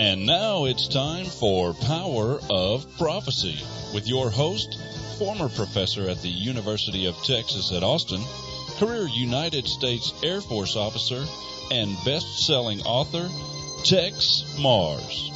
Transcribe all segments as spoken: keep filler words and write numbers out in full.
And now it's time for Power of Prophecy with your host, former professor at the University of Texas at Austin, career United States Air Force officer, and best-selling author, Tex Mars.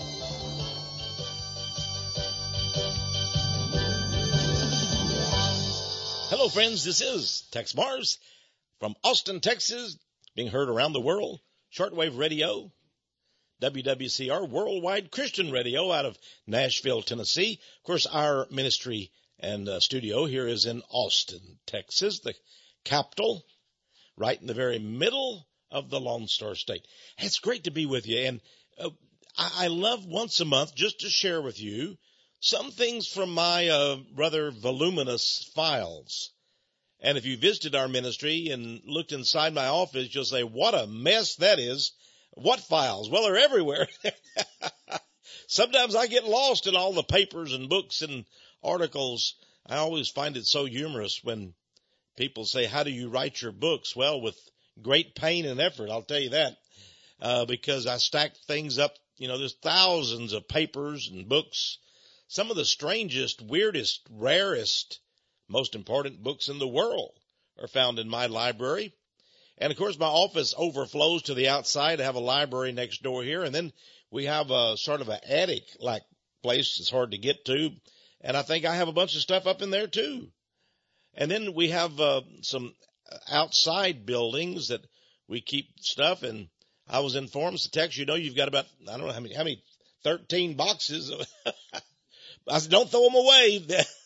Hello, friends. This is Tex Mars from Austin, Texas, being heard around the world. Shortwave radio, W W C R, Worldwide Christian Radio out of Nashville, Tennessee. Of course, our ministry and uh, studio here is in Austin, Texas, the capital, right in the very middle of the Lone Star State. It's great to be with you, and uh, I, I love once a month just to share with you some things from my uh, rather voluminous files. And if you visited our ministry and looked inside my office, you'll say, what a mess that is. What files? Well, they're everywhere. Sometimes I get lost in all the papers and books and articles. I always find it so humorous when people say, how do you write your books? Well, with great pain and effort, I'll tell you that, uh, because I stack things up. You know, there's thousands of papers and books. Some of the strangest, weirdest, rarest, most important books in the world are found in my library. And, of course, my office overflows to the outside. I have a library next door here, and then we have a sort of an attic-like place. It's hard to get to, and I think I have a bunch of stuff up in there, too. And then we have uh, some outside buildings that we keep stuff, and I was informed, so Tex, you know, you've got about, I don't know how many, how many, thirteen boxes. I said, don't throw them away.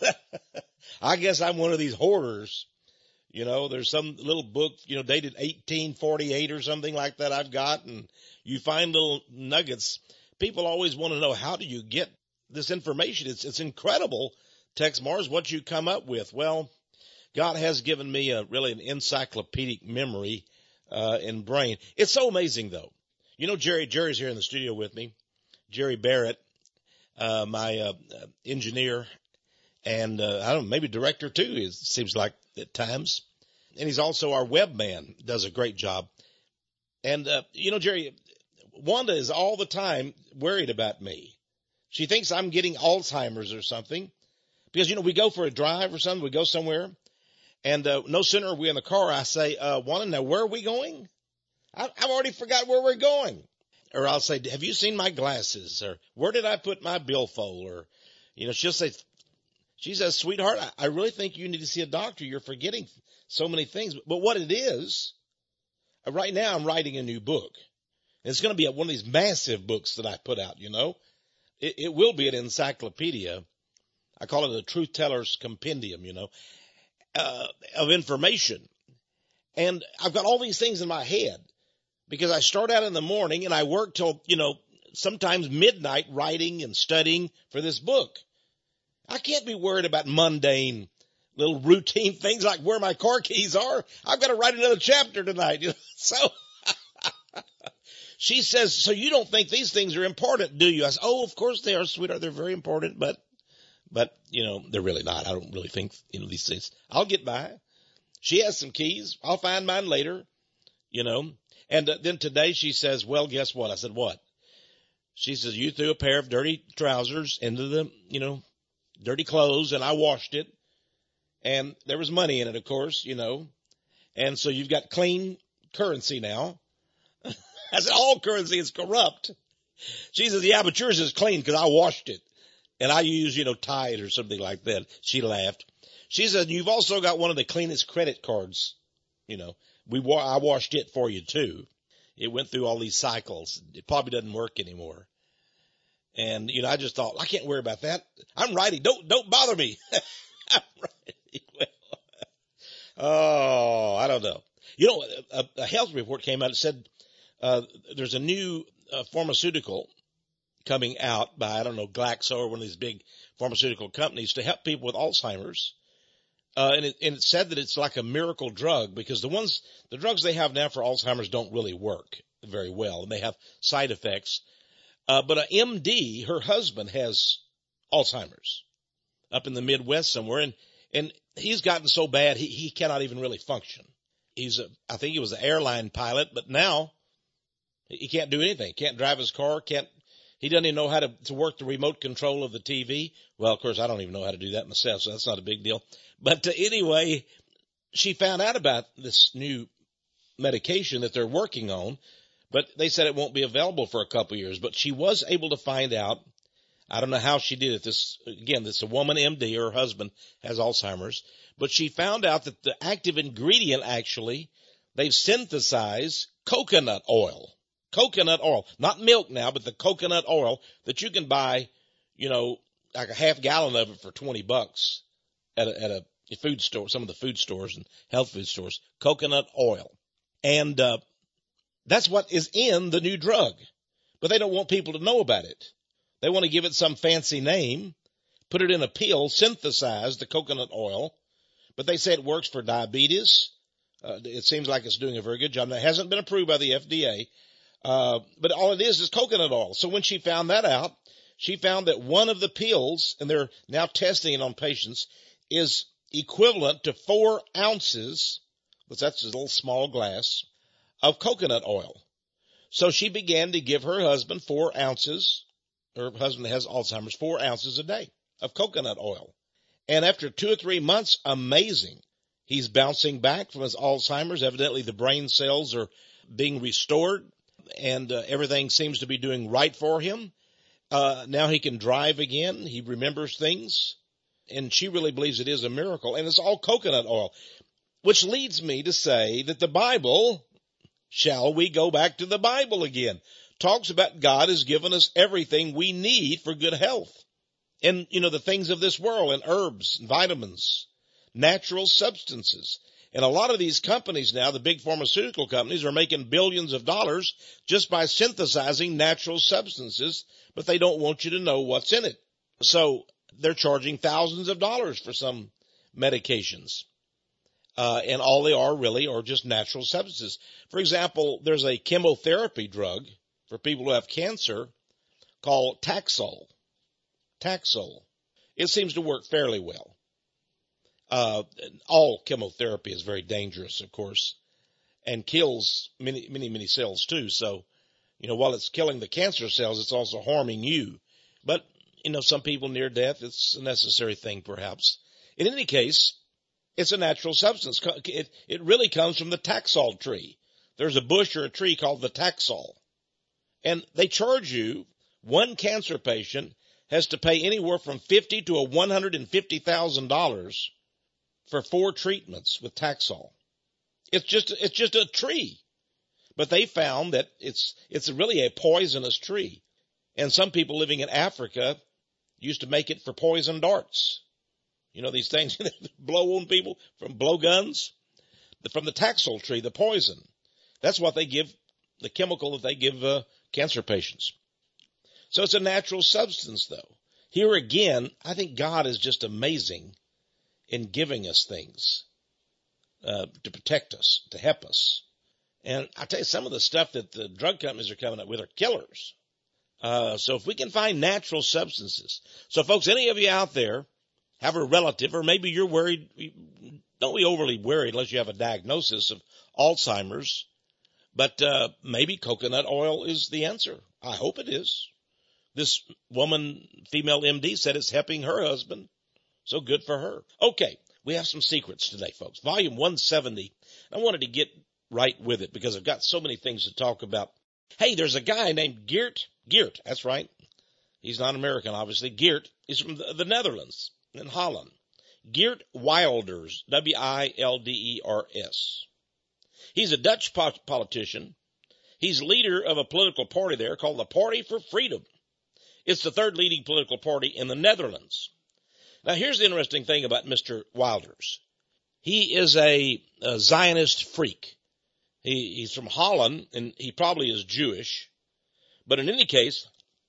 I guess I'm one of these hoarders. You know, there's some little book, you know, dated eighteen forty-eight or something like that I've got, and you find little nuggets. People always want to know, how do you get this information? It's it's incredible, Tex Mars, what you come up with. Well, God has given me a really an encyclopedic memory uh, and brain. It's so amazing, though. You know, Jerry, Jerry's here in the studio with me. Jerry Barrett, uh, my uh, engineer, and uh, I don't know, maybe director too, it seems like at times. And he's also our web man, does a great job. And, uh, you know, Jerry, Wanda is all the time worried about me. She thinks I'm getting Alzheimer's or something because, you know, we go for a drive or something, we go somewhere, and uh, no sooner are we in the car, I say, uh, Wanda, now where are we going? I, I've already forgot where we're going. Or I'll say, have you seen my glasses? Or where did I put my billfold? Or, you know, she'll say, she says, sweetheart, I, I really think you need to see a doctor. You're forgetting so many things. But what it is, right now I'm writing a new book. And it's going to be one of these massive books that I put out, you know. It, it will be an encyclopedia. I call it a truth teller's compendium, you know, uh, of information. And I've got all these things in my head because I start out in the morning and I work till, you know, sometimes midnight writing and studying for this book. I can't be worried about mundane little routine things like where my car keys are. I've got to write another chapter tonight. You know? So she says, so you don't think these things are important, do you? I said, oh, of course they are, sweetheart. They're very important, but, but, you know, they're really not. I don't really think, you know, these things. I'll get by. She has some keys. I'll find mine later, you know. And uh, then today she says, well, guess what? I said, what? She says, you threw a pair of dirty trousers into the, you know, dirty clothes, and I washed it, and there was money in it, of course, you know, and so you've got clean currency now. I said, all currency is corrupt. She says, yeah, but yours is clean because I washed it, and I use, you know, Tide or something like that. She laughed. She said, you've also got one of the cleanest credit cards, you know. We wa- I washed it for you, too. It went through all these cycles. It probably doesn't work anymore. And, you know, I just thought, I can't worry about that. I'm writing. Don't, don't bother me. I'm writing. Well, oh, I don't know. You know, a, a health report came out that said, uh, there's a new uh, pharmaceutical coming out by, I don't know, Glaxo or one of these big pharmaceutical companies to help people with Alzheimer's. Uh, and it, and it said that it's like a miracle drug because the ones, the drugs they have now for Alzheimer's don't really work very well and they have side effects. Uh, but an M D, her husband has Alzheimer's up in the Midwest somewhere, and, and he's gotten so bad he, he cannot even really function. He's a, I think he was an airline pilot, but now he can't do anything. Can't drive his car, can't He doesn't even know how to, to work the remote control of the T V. Well, of course, I don't even know how to do that myself, so that's not a big deal. But uh, anyway, she found out about this new medication that they're working on, but they said it won't be available for a couple of years. But she was able to find out. I don't know how she did it. This, again, this is a woman, M D. Her husband has Alzheimer's. But she found out that the active ingredient, actually, they've synthesized coconut oil. Coconut oil. Not milk now, but the coconut oil that you can buy, you know, like a half gallon of it for twenty bucks at a, at a food store, some of the food stores and health food stores. Coconut oil. And uh, that's what is in the new drug. But they don't want people to know about it. They want to give it some fancy name, put it in a pill, synthesize the coconut oil. But they say it works for diabetes. Uh, it seems like it's doing a very good job. Now, it hasn't been approved by the F D A. Uh, but all it is is coconut oil. So when she found that out, she found that one of the pills, and they're now testing it on patients, is equivalent to four ounces, which that's a little small glass, of coconut oil. So she began to give her husband four ounces, her husband has Alzheimer's, four ounces a day of coconut oil. And after two or three months, amazing. He's bouncing back from his Alzheimer's. Evidently the brain cells are being restored, and uh, everything seems to be doing right for him. Uh, now he can drive again. He remembers things. And she really believes it is a miracle. And it's all coconut oil, which leads me to say that the Bible, shall we go back to the Bible again, talks about God has given us everything we need for good health. And, you know, the things of this world, and herbs, and vitamins, natural substances. And a lot of these companies now, the big pharmaceutical companies, are making billions of dollars just by synthesizing natural substances, but they don't want you to know what's in it. So they're charging thousands of dollars for some medications. Uh, and all they are really are just natural substances. For example, there's a chemotherapy drug for people who have cancer called Taxol. Taxol. It seems to work fairly well. Uh, all chemotherapy is very dangerous, of course, and kills many, many, many cells too. So, you know, while it's killing the cancer cells, it's also harming you. But, you know, some people near death, it's a necessary thing perhaps. In any case, it's a natural substance. It, it really comes from the Taxol tree. There's a bush or a tree called the Taxol. And they charge you, one cancer patient has to pay anywhere from fifty thousand dollars to one hundred fifty thousand dollars for four treatments with Taxol. It's just, it's just a tree. But they found that it's, it's really a poisonous tree. And some people living in Africa used to make it for poison darts. You know, these things that blow on people from blowguns, from the Taxol tree, the poison. That's what they give, the chemical that they give uh, cancer patients. So it's a natural substance, though. Here again, I think God is just amazing in giving us things uh, to protect us, to help us. And I tell you, some of the stuff that the drug companies are coming up with are killers. Uh, so if we can find natural substances. So folks, any of you out there have a relative, or maybe you're worried, don't be overly worried unless you have a diagnosis of Alzheimer's, but uh, maybe coconut oil is the answer. I hope it is. This woman, female M D, said it's helping her husband. So good for her. Okay, we have some secrets today, folks. Volume one seventy. I wanted to get right with it because I've got so many things to talk about. Hey, there's a guy named Geert. Geert, that's right. He's not American, obviously. Geert is from the, the Netherlands, in Holland. Geert Wilders, W I L D E R S. He's a Dutch po- politician. He's leader of a political party there called the Party for Freedom. It's the third leading political party in the Netherlands. Now, here's the interesting thing about Mister Wilders. He is a, a Zionist freak. He, he's from Holland, and he probably is Jewish. But in any case,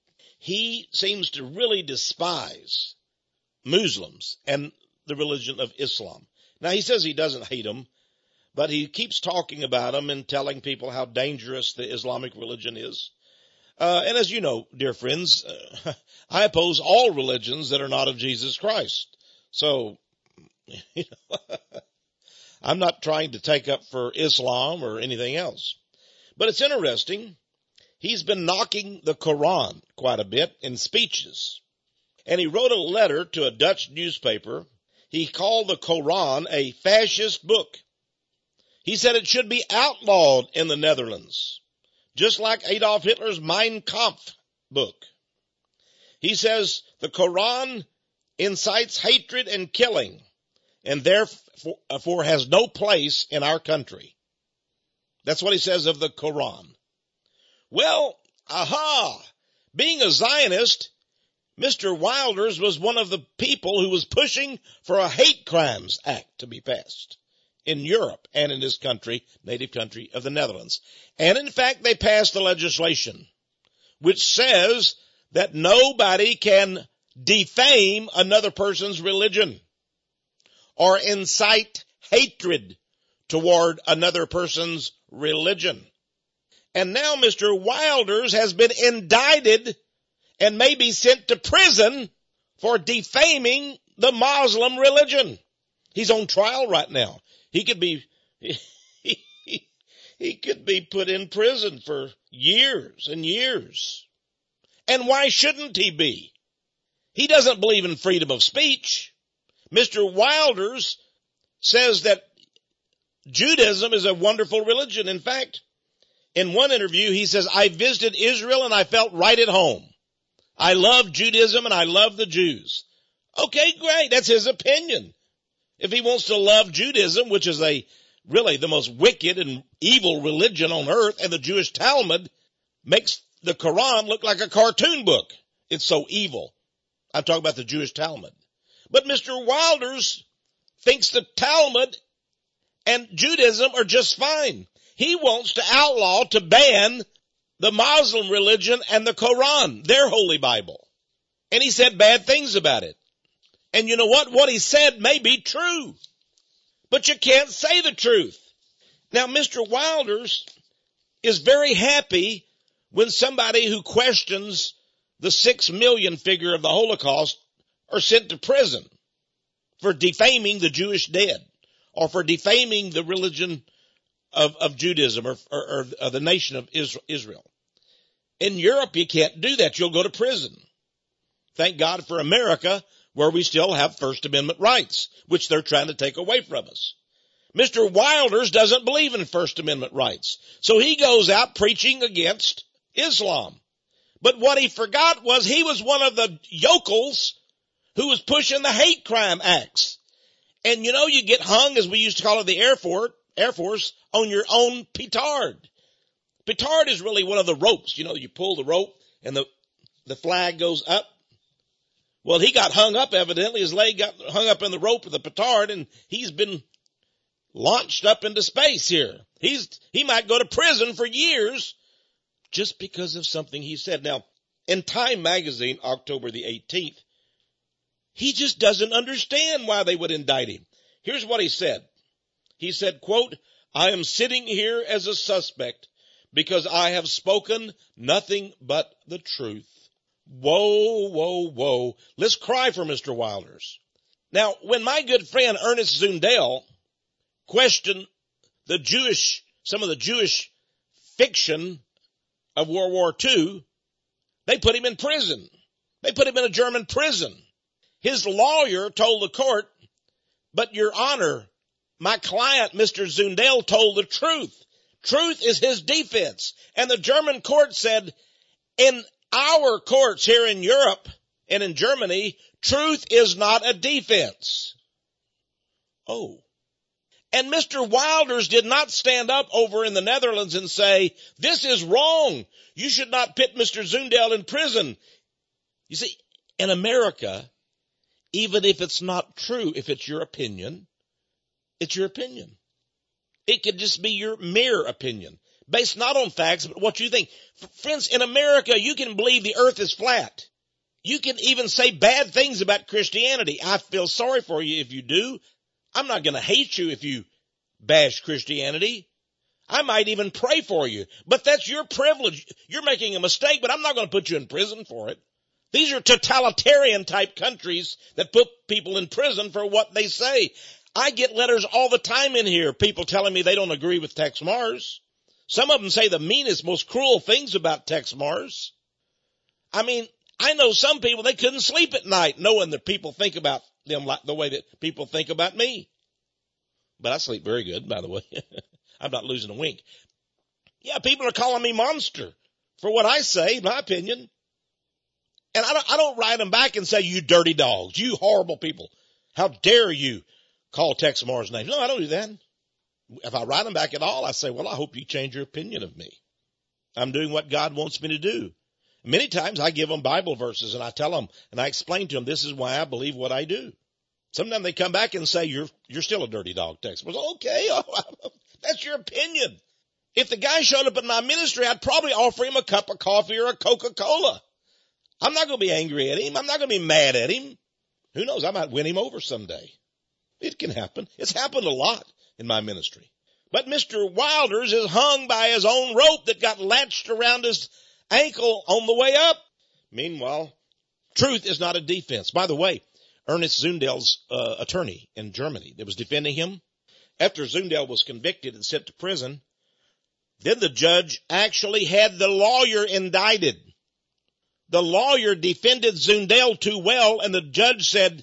he seems to really despise Muslims and the religion of Islam. Now, he says he doesn't hate them, but he keeps talking about them and telling people how dangerous the Islamic religion is. Uh, and as you know, dear friends, uh, I oppose all religions that are not of Jesus Christ. So, you know, I'm not trying to take up for Islam or anything else. But it's interesting. he's been knocking the Quran quite a bit in speeches. And he wrote a letter to a Dutch newspaper. He called the Quran a fascist book. He said it should be outlawed in the Netherlands, just like Adolf Hitler's Mein Kampf book. He says the Quran incites hatred and killing, and therefore has no place in our country. That's what he says of the Quran. Well, aha, being a Zionist, Mister Wilders was one of the people who was pushing for a hate crimes act to be passed in Europe and in this country, native country of the Netherlands. And in fact, they passed the legislation which says that nobody can defame another person's religion or incite hatred toward another person's religion. And now Mister Wilders has been indicted and may be sent to prison for defaming the Muslim religion. He's on trial right now. He could be, he, he, he could be put in prison for years and years. And why shouldn't he be? He doesn't believe in freedom of speech. Mister Wilders says that Judaism is a wonderful religion. In fact, in one interview, he says, I visited Israel and I felt right at home. I love Judaism and I love the Jews. Okay, great. That's his opinion. If he wants to love Judaism, which is a really the most wicked and evil religion on earth, and the Jewish Talmud makes the Quran look like a cartoon book. It's so evil. I'm talking about the Jewish Talmud. But Mister Wilders thinks the Talmud and Judaism are just fine. He wants to outlaw, to ban the Muslim religion and the Quran, their holy Bible. And he said bad things about it. And you know what? What he said may be true. But you can't say the truth. Now, Mister Wilders is very happy when somebody who questions the six million figure of the Holocaust are sent to prison for defaming the Jewish dead or for defaming the religion of, of Judaism or, or, or the nation of Israel. In Europe, you can't do that. You'll go to prison. Thank God for America, where we still have First Amendment rights, which they're trying to take away from us. Mister Wilders doesn't believe in First Amendment rights, so he goes out preaching against Islam. But what he forgot was he was one of the yokels who was pushing the hate crime acts. And you know, you get hung, as we used to call it, the Air Force, Air Force, on your own petard. Petard is really one of the ropes. You know, you pull the rope and the, the flag goes up. Well, he got hung up, evidently. His leg got hung up in the rope of the petard, and he's been launched up into space here. He's, he might go to prison for years just because of something he said. Now, in Time magazine, October the eighteenth, he just doesn't understand why they would indict him. Here's what he said. He said, quote, I am sitting here as a suspect because I have spoken nothing but the truth. Whoa, whoa, whoa. Let's cry for Mister Wilders. Now, when my good friend Ernest Zundel questioned the Jewish, some of the Jewish fiction of World War Two, they put him in prison. They put him in a German prison. His lawyer told the court, but Your Honor, my client, Mister Zundel, told the truth. Truth is his defense. And the German court said, in our courts here in Europe and in Germany, truth is not a defense. Oh. And Mister Wilders did not stand up over in the Netherlands and say, this is wrong. You should not put Mister Zundel in prison. You see, in America, even if it's not true, if it's your opinion, it's your opinion. It could just be your mere opinion, based not on facts, but what you think. Friends, in America, you can believe the earth is flat. You can even say bad things about Christianity. I feel sorry for you if you do. I'm not going to hate you if you bash Christianity. I might even pray for you, but that's your privilege. You're making a mistake, but I'm not going to put you in prison for it. These are totalitarian type countries that put people in prison for what they say. I get letters all the time in here, people telling me they don't agree with Tex Mars. Some of them say the meanest, most cruel things about Tex Mars. I mean, I know some people, they couldn't sleep at night knowing that people think about them like the way that people think about me. But I sleep very good, by the way. I'm not losing a wink. Yeah, people are calling me monster for what I say, my opinion. And I don't, I don't write them back and say, you dirty dogs, you horrible people. How dare you call Tex Mars names? No, I don't do that. If I write them back at all, I say, well, I hope you change your opinion of me. I'm doing what God wants me to do. Many times I give them Bible verses and I tell them and I explain to them, this is why I believe what I do. Sometimes they come back and say, you're, you're still a dirty dog, Tex. Well, okay. That's your opinion. If the guy showed up in my ministry, I'd probably offer him a cup of coffee or a Coca-Cola. I'm not going to be angry at him. I'm not going to be mad at him. Who knows? I might win him over someday. It can happen. It's happened a lot in my ministry. But Mister Wilders is hung by his own rope that got latched around his ankle on the way up. Meanwhile, truth is not a defense. By the way, Ernest Zundel's uh, attorney in Germany that was defending him, after Zundel was convicted and sent to prison, then the judge actually had the lawyer indicted. The lawyer defended Zundel too well, and the judge said,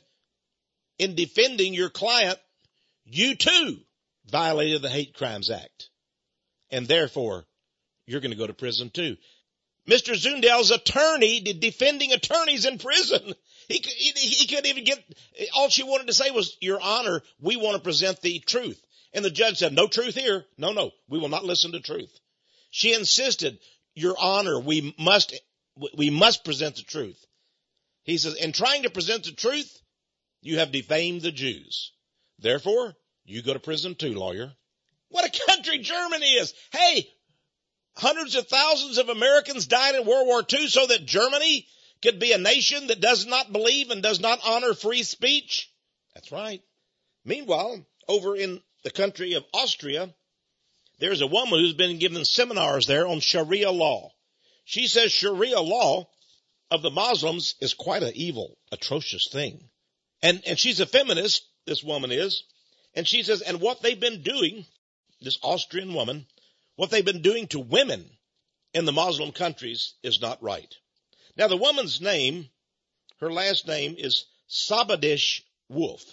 in defending your client, you too violated the Hate Crimes Act. And therefore, you're going to go to prison too. Mister Zundel's attorney did defending attorneys in prison. He, he, he couldn't even get, all she wanted to say was, Your Honor, we want to present the truth. And the judge said, no truth here. No, no, we will not listen to truth. She insisted, Your Honor, we must, we must present the truth. He says, in trying to present the truth, you have defamed the Jews. Therefore, you go to prison too, lawyer. What a country Germany is. Hey, hundreds of thousands of Americans died in World War Two so that Germany could be a nation that does not believe and does not honor free speech. That's right. Meanwhile, over in the country of Austria, there's a woman who's been given seminars there on Sharia law. She says Sharia law of the Muslims is quite an evil, atrocious thing. And, and she's a feminist, this woman is. And she says, and what they've been doing, this Austrian woman, what they've been doing to women in the Muslim countries is not right. Now, the woman's name, her last name is Sabadish Wolf.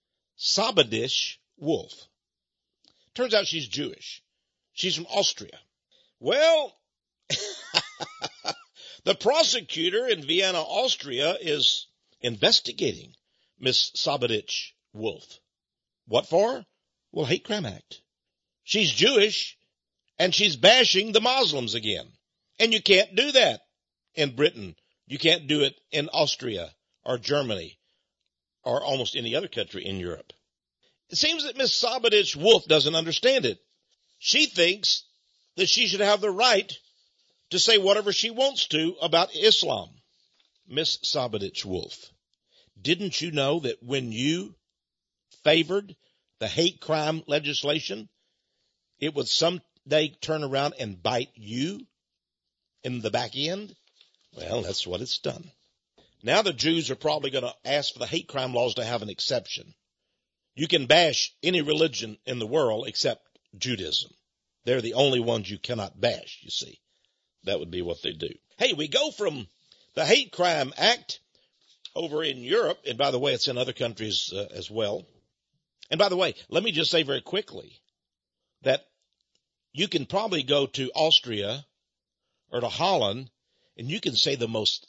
Sabadish Wolf. Turns out she's Jewish. She's from Austria. Well, the prosecutor in Vienna, Austria, is investigating Miss Sabadish Wolf. What for? Well, Hate Crime Act. She's Jewish, and she's bashing the Muslims again. And you can't do that in Britain. You can't do it in Austria or Germany or almost any other country in Europe. It seems that Miss Sabadish Wolf doesn't understand it. She thinks that she should have the right to say whatever she wants to about Islam. Miss Sabadish Wolf, didn't you know that when you favored the hate crime legislation, it would someday turn around and bite you in the back end? Well, that's what it's done. Now the Jews are probably going to ask for the hate crime laws to have an exception. You can bash any religion in the world except Judaism. They're the only ones you cannot bash, you see. That would be what they do. Hey, we go from the Hate Crime Act over in Europe, and by the way, it's in other countries uh, as well. And by the way, let me just say very quickly that you can probably go to Austria or to Holland, and you can say the most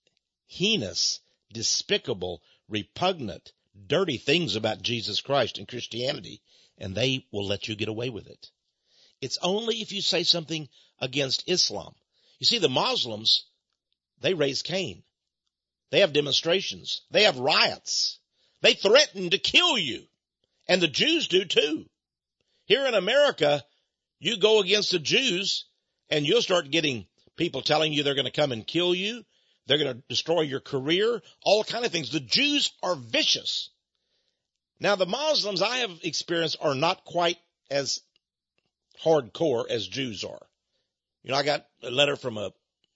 heinous, despicable, repugnant, dirty things about Jesus Christ and Christianity, and they will let you get away with it. It's only if you say something against Islam. You see, the Muslims, they raise Cain. They have demonstrations. They have riots. They threaten to kill you. And the Jews do too. Here in America, you go against the Jews and you'll start getting people telling you they're going to come and kill you. They're going to destroy your career, all kind of things. The Jews are vicious. Now, the Muslims I have experienced are not quite as hardcore as Jews are. You know, I got a letter from a,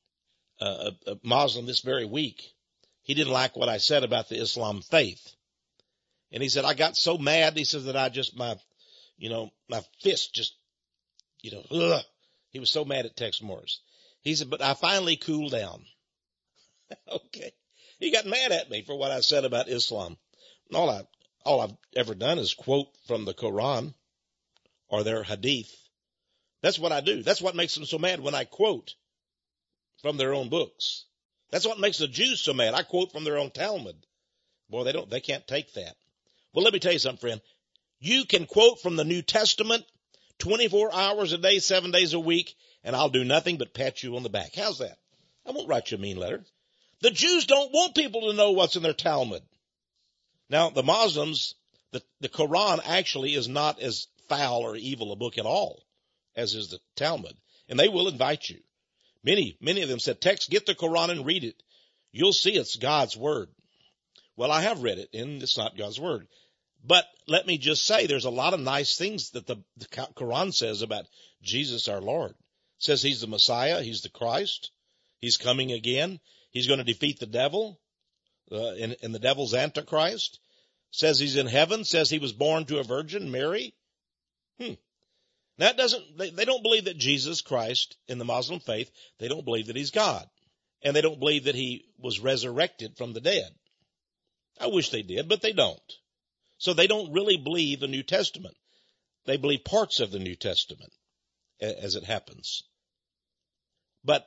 a, a Muslim this very week. He didn't like what I said about the Islam faith. And he said, I got so mad, he says, that I just, my, you know, my fist just, you know, ugh. He was so mad at Tex Morris. He said, but I finally cooled down. Okay. He got mad at me for what I said about Islam. All I, all I've ever done is quote from the Quran or their hadith. That's what I do. That's what makes them so mad when I quote from their own books. That's what makes the Jews so mad. I quote from their own Talmud. Boy, they don't, they can't take that. Well, let me tell you something, friend. You can quote from the New Testament twenty-four hours a day, seven days a week, and I'll do nothing but pat you on the back. How's that? I won't write you a mean letter. The Jews don't want people to know what's in their Talmud. Now, the Muslims, the, the Quran actually is not as foul or evil a book at all as is the Talmud. And they will invite you. Many, many of them said, Tex, get the Quran and read it. You'll see it's God's word. Well, I have read it, and it's not God's word. But let me just say, there's a lot of nice things that the, the Quran says about Jesus our Lord. It says he's the Messiah, he's the Christ, he's coming again, he's going to defeat the devil, uh, and, and the devil's Antichrist. Says he's in heaven, says he was born to a virgin, Mary. Hmm. That doesn't, they, they don't believe that Jesus Christ, in the Muslim faith, they don't believe that he's God. And they don't believe that he was resurrected from the dead. I wish they did, but they don't. So they don't really believe the New Testament. They believe parts of the New Testament as it happens. But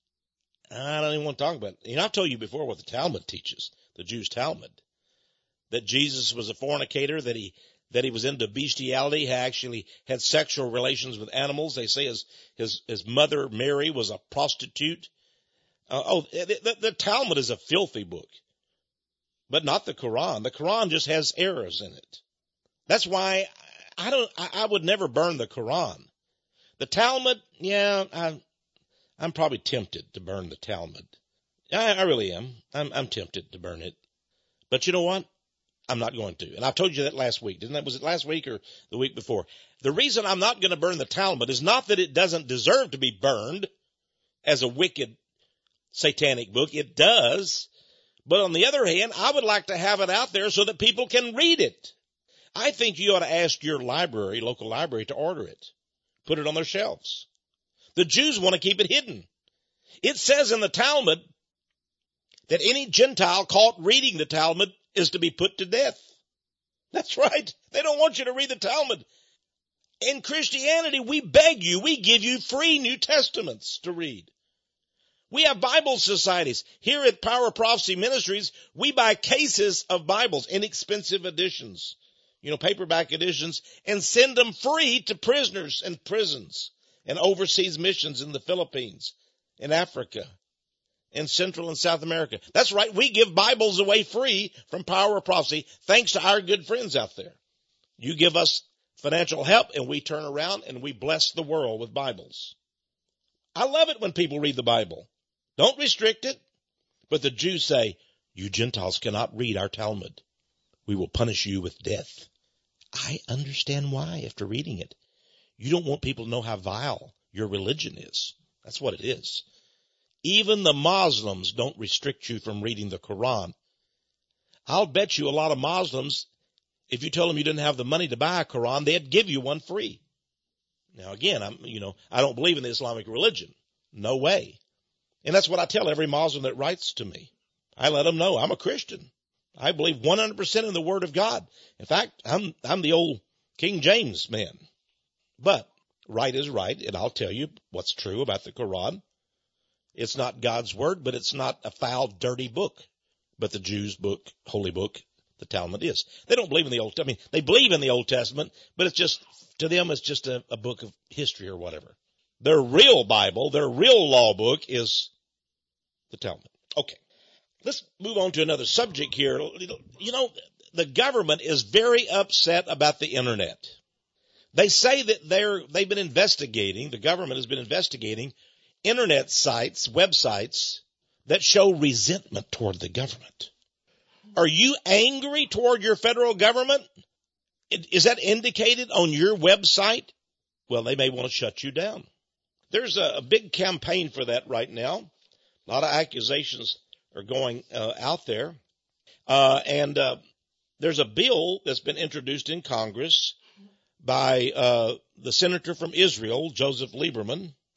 I don't even want to talk about it. You know, I've told you before what the Talmud teaches, the Jews' Talmud, that Jesus was a fornicator, that he that he was into bestiality, he actually had sexual relations with animals. They say his his, his mother, Mary, was a prostitute. Uh, oh, the, the, the Talmud is a filthy book. But not the Quran. The Quran just has errors in it. That's why I don't. I, I would never burn the Quran. The Talmud, yeah, I, I'm probably tempted to burn the Talmud. I, I really am. I'm, I'm tempted to burn it. But you know what? I'm not going to. And I told you that last week. Didn't that? Was it last week or the week before? The reason I'm not going to burn the Talmud is not that it doesn't deserve to be burned as a wicked satanic book. It does. But on the other hand, I would like to have it out there so that people can read it. I think you ought to ask your library, local library, to order it. Put it on their shelves. The Jews want to keep it hidden. It says in the Talmud that any Gentile caught reading the Talmud is to be put to death. That's right. They don't want you to read the Talmud. In Christianity, we beg you, we give you free New Testaments to read. We have Bible societies. Here at Power of Prophecy Ministries, we buy cases of Bibles, inexpensive editions, you know, paperback editions, and send them free to prisoners in prisons and overseas missions in the Philippines, in Africa, in Central and South America. That's right. We give Bibles away free from Power of Prophecy, thanks to our good friends out there. You give us financial help, and we turn around and we bless the world with Bibles. I love it when people read the Bible. Don't restrict it. But the Jews say, you Gentiles cannot read our Talmud. We will punish you with death. I understand why after reading it. You don't want people to know how vile your religion is. That's what it is. Even the Muslims don't restrict you from reading the Quran. I'll bet you a lot of Muslims, if you told them you didn't have the money to buy a Quran, they'd give you one free. Now again, I'm, you know, I don't believe in the Islamic religion. No way. And that's what I tell every Muslim that writes to me. I let them know I'm a Christian. I believe one hundred percent in the Word of God. In fact, I'm, I'm the old King James man. But right is right, and I'll tell you what's true about the Quran. It's not God's Word, but it's not a foul, dirty book. But the Jews' book, holy book, the Talmud is. They don't believe in the Old Testament. I mean, they believe in the Old Testament, but it's just, to them, it's just a, a book of history or whatever. Their real Bible, their real law book is the Talmud. Okay. Let's move on to another subject here. You know, the government is very upset about the internet. They say that they're, they've been investigating, the government has been investigating internet sites, websites that show resentment toward the government. Are you angry toward your federal government? Is that indicated on your website? Well, they may want to shut you down. There's a, a big campaign for that right now. A lot of accusations are going uh, out there. Uh, and uh, there's a bill that's been introduced in Congress by uh, the senator from Israel, Joseph Lieberman.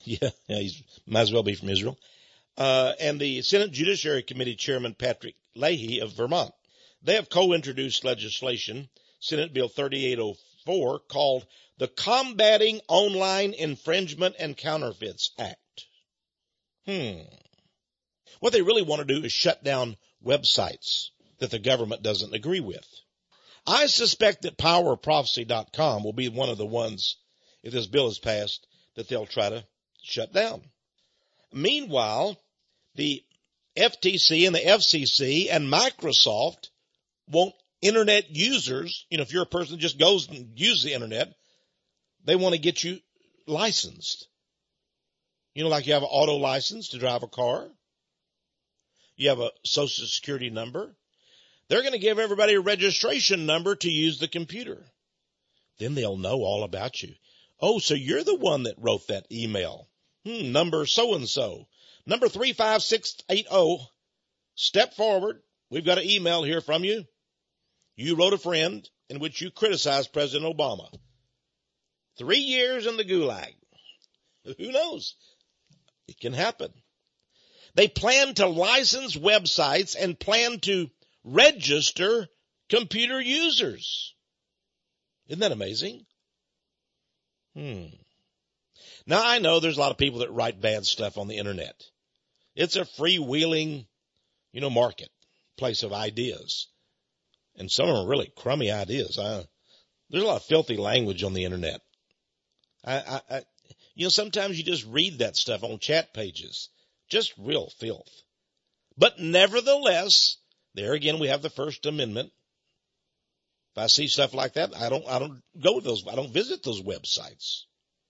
Yeah, yeah, he might as well be from Israel. Uh, and the Senate Judiciary Committee Chairman Patrick Leahy of Vermont. They have co-introduced legislation, Senate Bill thirty-eight oh four, called the Combating Online Infringement and Counterfeits Act. Hmm. What they really want to do is shut down websites that the government doesn't agree with. I suspect that power of prophecy dot com will be one of the ones, if this bill is passed, that they'll try to shut down. Meanwhile, the F T C and the F C C and Microsoft want internet users, you know, if you're a person that just goes and uses the internet, they want to get you licensed. You know, like you have an auto license to drive a car. You have a social security number. They're going to give everybody a registration number to use the computer. Then they'll know all about you. Oh, so you're the one that wrote that email. Hmm, number so-and-so. Number three five six eight zero. Step forward. We've got an email here from you. You wrote a friend in which you criticized President Obama. Three years in the gulag. Who knows? It can happen. They plan to license websites and plan to register computer users. Isn't that amazing? Hmm. Now, I know there's a lot of people that write bad stuff on the internet. It's a freewheeling, you know, market, place of ideas. And some of them are really crummy ideas. I, there's a lot of filthy language on the internet. I, I, I, you know, sometimes you just read that stuff on chat pages. Just real filth. But nevertheless, there again we have the First Amendment. If I see stuff like that, I don't I don't go to those, I don't visit those websites.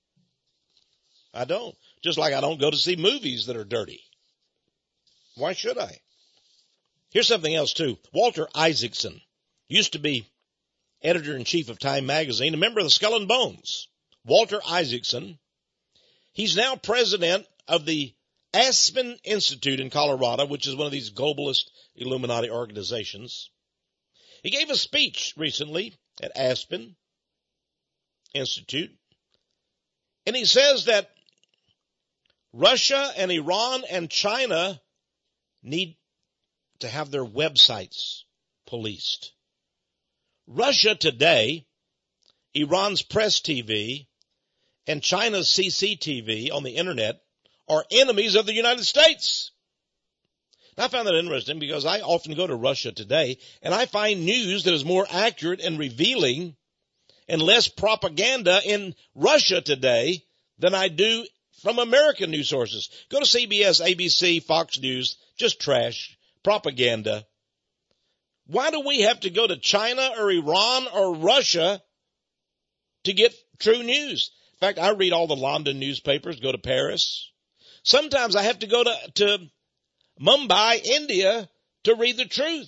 I don't. Just like I don't go to see movies that are dirty. Why should I? Here's something else too. Walter Isaacson used to be editor-in-chief of Time magazine, a member of the Skull and Bones. Walter Isaacson. He's now president of the Aspen Institute in Colorado, which is one of these globalist Illuminati organizations. He gave a speech recently at Aspen Institute, and he says that Russia and Iran and China need to have their websites policed. Russia Today, Iran's Press T V, and China's C C T V on the internet are enemies of the United States. And I found that interesting because I often go to Russia Today and I find news that is more accurate and revealing and less propaganda in Russia Today than I do from American news sources. Go to C B S, A B C, Fox News, just trash, propaganda. Why do we have to go to China or Iran or Russia to get true news? In fact, I read all the London newspapers, go to Paris. Sometimes I have to go to, to Mumbai, India, to read the truth.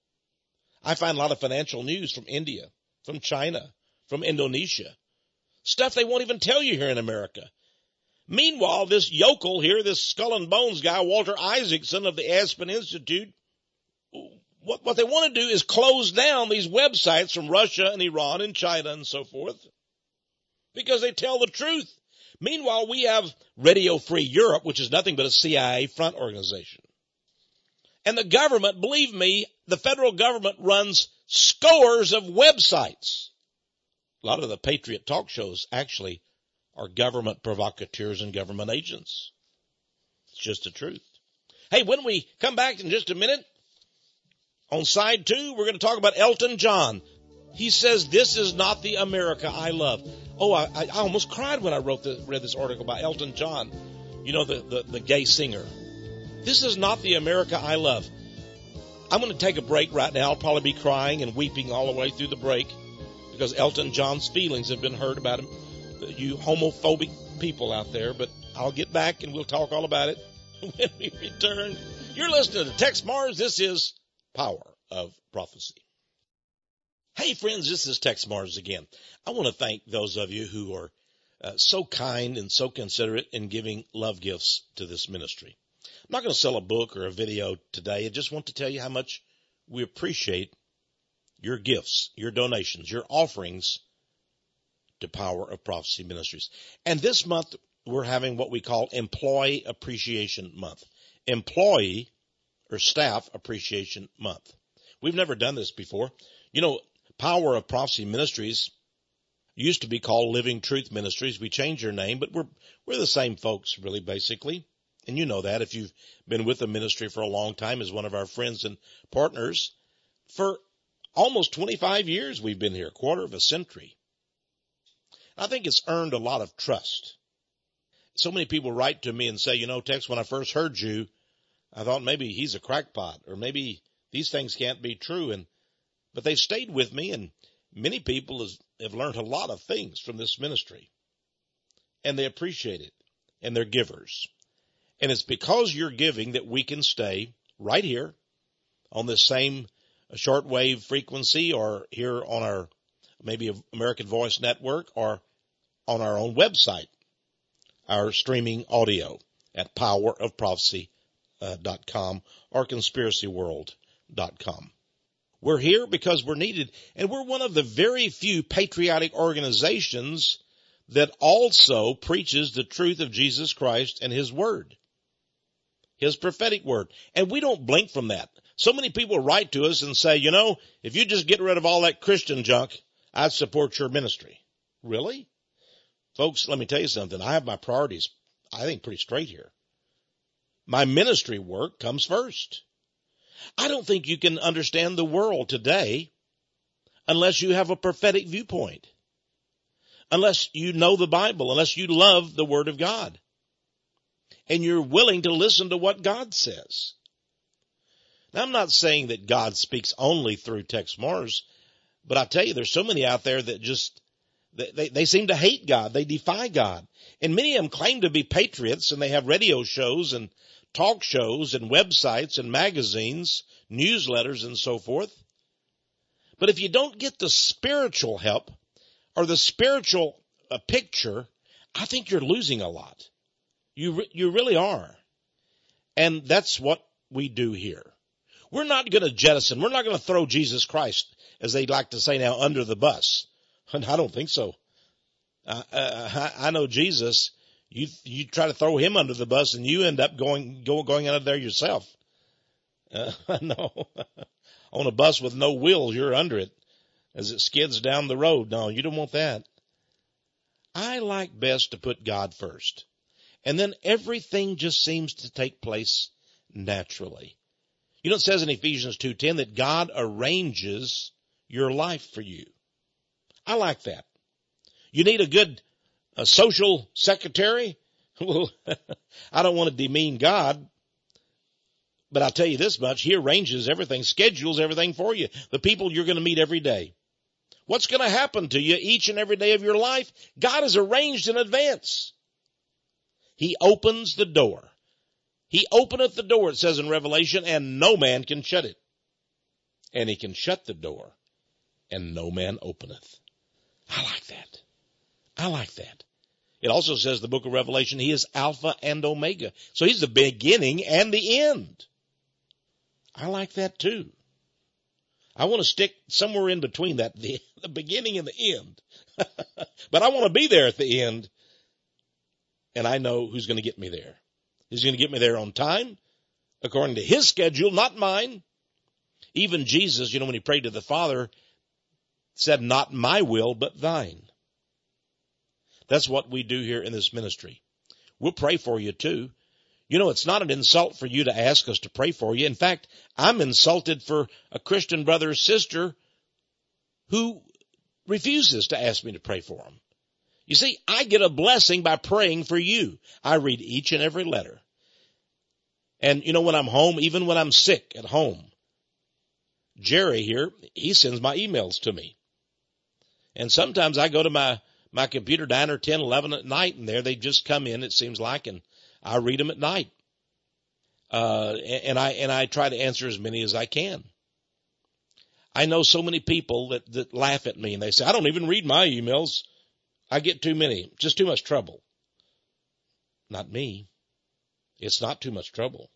I find a lot of financial news from India, from China, from Indonesia. Stuff they won't even tell you here in America. Meanwhile, this yokel here, this Skull and Bones guy, Walter Isaacson of the Aspen Institute, what, what they want to do is close down these websites from Russia and Iran and China and so forth because they tell the truth. Meanwhile, we have Radio Free Europe, which is nothing but a C I A front organization. And the government, believe me, the federal government runs scores of websites. A lot of the Patriot talk shows actually are government provocateurs and government agents. It's just the truth. Hey, when we come back in just a minute, on side two, we're going to talk about Elton John. He says, this is not the America I love. Oh, I, I almost cried when I wrote this, read this article about Elton John, you know, the, the, the gay singer. This is not the America I love. I'm going to take a break right now. I'll probably be crying and weeping all the way through the break because Elton John's feelings have been hurt about him. You homophobic people out there, but I'll get back and we'll talk all about it when we return. You're listening to Tex Mars. This is Power of Prophecy. Hey friends, this is Tex Mars again. I want to thank those of you who are uh, so kind and so considerate in giving love gifts to this ministry. I'm not going to sell a book or a video today. I just want to tell you how much we appreciate your gifts, your donations, your offerings to Power of Prophecy Ministries. And this month we're having what we call Employee Appreciation Month. Employee or Staff Appreciation Month. We've never done this before. You know, Power of Prophecy Ministries used to be called Living Truth Ministries. We changed our name, but we're we're the same folks, really, basically. And you know that if you've been with the ministry for a long time as one of our friends and partners. For almost twenty-five years we've been here, quarter of a century. I think it's earned a lot of trust. So many people write to me and say, you know, Tex, when I first heard you, I thought maybe he's a crackpot or maybe these things can't be true. And but they've stayed with me, and many people has, have learned a lot of things from this ministry. And they appreciate it, and they're givers. And it's because you're giving that we can stay right here on this same shortwave frequency, or here on our maybe American Voice Network, or on our own website, our streaming audio at power of prophecy dot com or conspiracy world dot com. We're here because we're needed, and we're one of the very few patriotic organizations that also preaches the truth of Jesus Christ and His Word, His prophetic word. And we don't blink from that. So many people write to us and say, you know, if you just get rid of all that Christian junk, I'd support your ministry. Really? Folks, let me tell you something. I have my priorities, I think, pretty straight here. My ministry work comes first. I don't think you can understand the world today unless you have a prophetic viewpoint, unless you know the Bible, unless you love the Word of God, and you're willing to listen to what God says. Now, I'm not saying that God speaks only through Tex Mars, but I tell you, there's so many out there that just, they, they, they seem to hate God. They defy God. And many of them claim to be patriots, and they have radio shows and talk shows and websites and magazines, newsletters and so forth. But if you don't get the spiritual help or the spiritual uh, picture, I think you're losing a lot. You re- you really are. And that's what we do here. We're not going to jettison. We're not going to throw Jesus Christ, as they like to say now, under the bus. And I don't think so. Uh, uh, I, I know Jesus. You you try to throw him under the bus, and you end up going go, going under there yourself. Uh, no, on a bus with no wheels, you're under it as it skids down the road. No, you don't want that. I like best to put God first, and then everything just seems to take place naturally. You know, it says in Ephesians two ten that God arranges your life for you. I like that. You need a good a social secretary? Well, I don't want to demean God, but I'll tell you this much. He arranges everything, schedules everything for you. The people you're going to meet every day. What's going to happen to you each and every day of your life? God has arranged in advance. He opens the door. He openeth the door, it says in Revelation, and no man can shut it. And he can shut the door, and no man openeth. I like that. I like that. It also says, the book of Revelation, he is Alpha and Omega. So he's the beginning and the end. I like that too. I want to stick somewhere in between that, the, the beginning and the end. But I want to be there at the end. And I know who's going to get me there. He's going to get me there on time, according to his schedule, not mine. Even Jesus, you know, when he prayed to the Father, said, not my will, but thine. That's what we do here in this ministry. We'll pray for you too. You know, it's not an insult for you to ask us to pray for you. In fact, I'm insulted for a Christian brother or sister who refuses to ask me to pray for them. You see, I get a blessing by praying for you. I read each and every letter. And, you know, when I'm home, even when I'm sick at home, Jerry here, he sends my emails to me. And sometimes I go to my My computer nine or ten, eleven at night, and there they just come in, it seems like, and I read them at night. Uh, and I, and I try to answer as many as I can. I know so many people that, that laugh at me and they say, I don't even read my emails. I get too many, just too much trouble. Not me. It's not too much trouble.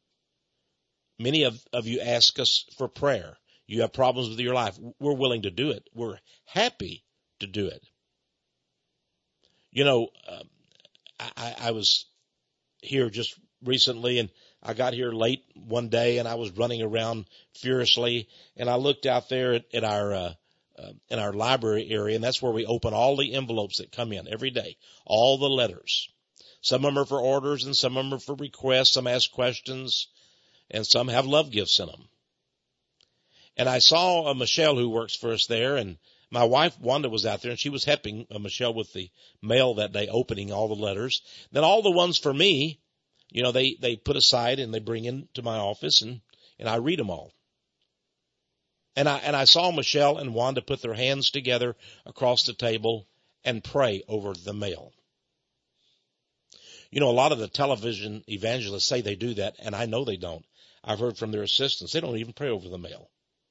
Many of, of you ask us for prayer. You have problems with your life. We're willing to do it. We're happy to do it. You know, uh, I, I was here just recently, and I got here late one day, and I was running around furiously, and I looked out there at, at our uh, uh, in our library area, and that's where we open all the envelopes that come in every day, all the letters. Some of them are for orders, and some of them are for requests. Some ask questions, and some have love gifts in them. And I saw a Michelle who works for us there, and my wife Wanda was out there, and she was helping uh, Michelle with the mail that day, opening all the letters. Then all the ones for me, you know, they, they put aside and they bring into my office, and, and I read them all. And I, and I saw Michelle and Wanda put their hands together across the table and pray over the mail. You know, a lot of the television evangelists say they do that, and I know they don't. I've heard from their assistants. They don't even pray over the mail.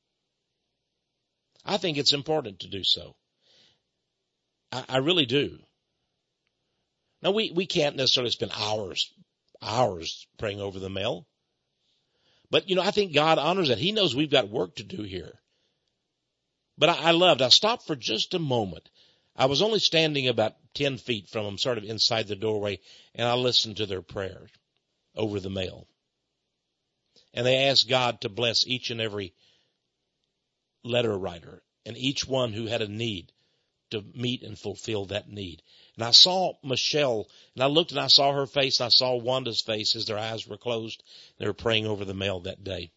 I think it's important to do so. I, I really do. Now, we, we can't necessarily spend hours, hours praying over the mail. But, you know, I think God honors that. He knows we've got work to do here. But I, I loved, I stopped for just a moment. I was only standing about ten feet from them, sort of inside the doorway, and I listened to their prayers over the mail. And they asked God to bless each and every letter writer and each one who had a need to meet and fulfill that need. And I saw Michelle, and I looked and I saw her face, and I saw Wanda's face as their eyes were closed. They were praying over the mail that day.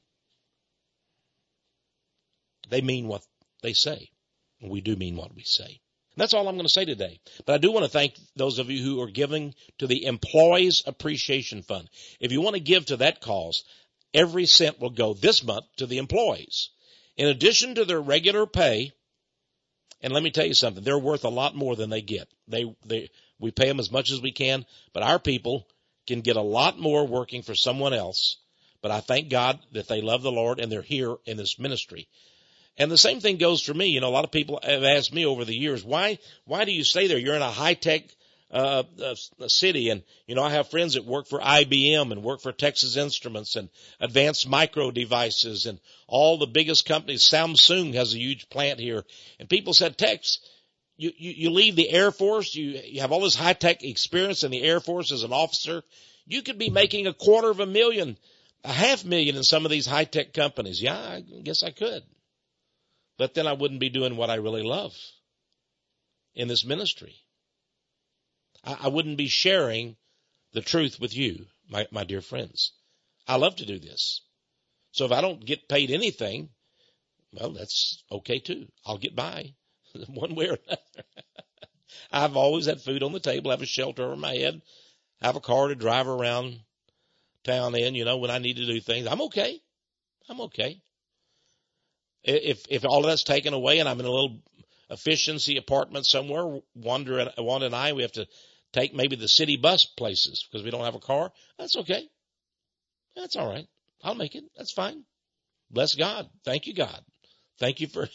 They mean what they say, and we do mean what we say. That's all I'm going to say today. But I do want to thank those of you who are giving to the Employees Appreciation Fund. If you want to give to that cause, every cent will go this month to the employees. In addition to their regular pay, and let me tell you something, they're worth a lot more than they get. They, they, we pay them as much as we can, but our people can get a lot more working for someone else. But I thank God that they love the Lord and they're here in this ministry. And the same thing goes for me. You know, a lot of people have asked me over the years, why, why do you stay there? You're in a high-tech uh, uh, city. And, you know, I have friends that work for I B M and work for Texas Instruments and Advanced Micro Devices and all the biggest companies. Samsung has a huge plant here. And people said, Tex, you, you, you leave the Air Force. You, you have all this high-tech experience in the Air Force as an officer. You could be making a quarter of a million, a half million in some of these high-tech companies. Yeah, I guess I could. But then I wouldn't be doing what I really love in this ministry. I, I wouldn't be sharing the truth with you, my, my dear friends. I love to do this. So if I don't get paid anything, well, that's okay too. I'll get by one way or another. I've always had food on the table, have a shelter over my head, have a car to drive around town in, you know, when I need to do things. I'm okay. I'm okay. If if all of that's taken away and I'm in a little efficiency apartment somewhere, Wanda and, Wanda and I, we have to take maybe the city bus places because we don't have a car, that's okay. That's all right. I'll make it. That's fine. Bless God. Thank you, God. Thank you for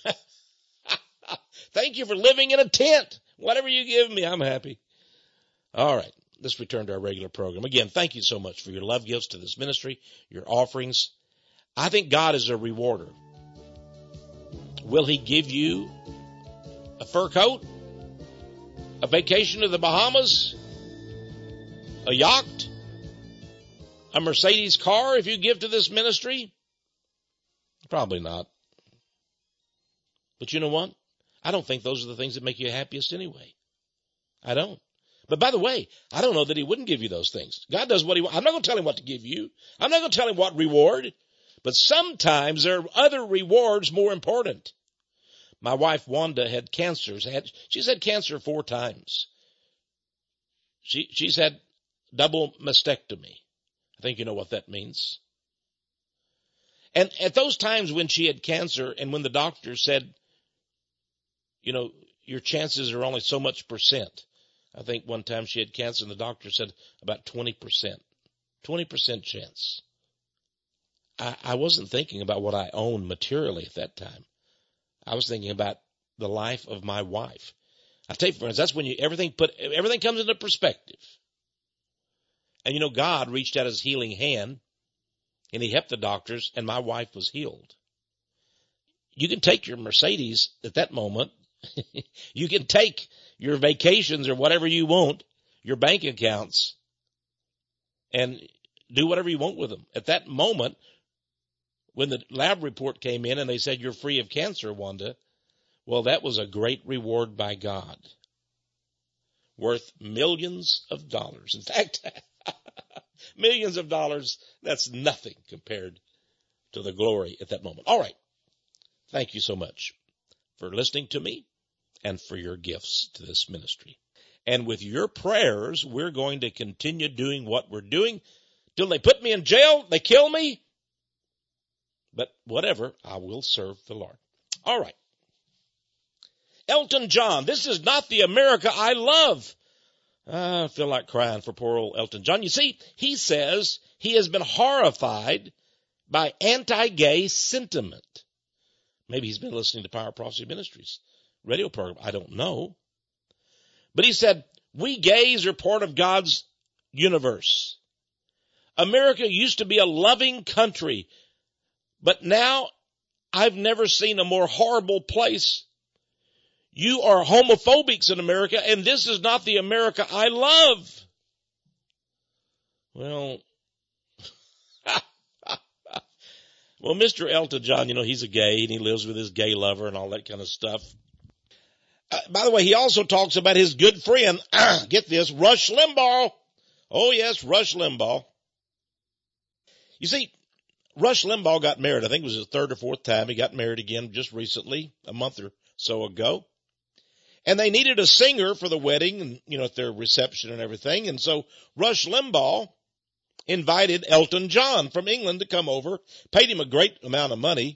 thank you for living in a tent. Whatever you give me, I'm happy. All right. Let's return to our regular program. Again, thank you so much for your love gifts to this ministry, your offerings. I think God is a rewarder. Will he give you a fur coat, a vacation to the Bahamas, a yacht, a Mercedes car if you give to this ministry? Probably not. But you know what? I don't think those are the things that make you happiest anyway. I don't. But by the way, I don't know that he wouldn't give you those things. God does what he wants. I'm not going to tell him what to give you. I'm not going to tell him what reward. But sometimes there are other rewards more important. My wife, Wanda, had cancer. Had, she's had cancer four times. She, she's had double mastectomy. I think you know what that means. And at those times when she had cancer and when the doctor said, you know, your chances are only so much percent. I think one time she had cancer and the doctor said about twenty percent. twenty percent chance. I, I wasn't thinking about what I owned materially at that time. I was thinking about the life of my wife. I tell you, friends, that's when you everything put everything comes into perspective. And you know, God reached out his healing hand, and he helped the doctors, and my wife was healed. You can take your Mercedes at that moment. You can take your vacations or whatever you want. your bank accounts and do whatever you want with them. At that moment, when the lab report came in and they said you're free of cancer, Wanda, well, that was a great reward by God, worth millions of dollars. In fact, millions of dollars, that's nothing compared to the glory at that moment. All right. Thank you so much for listening to me and for your gifts to this ministry. And with your prayers, we're going to continue doing what we're doing till they put me in jail, they kill me. But whatever, I will serve the Lord. All right. Elton John, this is not the America I love. I feel like crying for poor old Elton John. You see, he says he has been horrified by anti-gay sentiment. Maybe he's been listening to Power Prophecy Ministries radio program. I don't know. But he said, we gays are part of God's universe. America used to be a loving country, but now I've never seen a more horrible place. You are homophobics in America, and this is not the America I love. Well, well, Mister Elton John, you know, he's a gay, and he lives with his gay lover and all that kind of stuff. Uh, by the way, he also talks about his good friend, get this, Rush Limbaugh. Oh, yes, Rush Limbaugh. You see, Rush Limbaugh got married. I think it was his third or fourth time. He got married again just recently, a month or so ago. And they needed a singer for the wedding and, you know, at their reception and everything. And so Rush Limbaugh invited Elton John from England to come over, paid him a great amount of money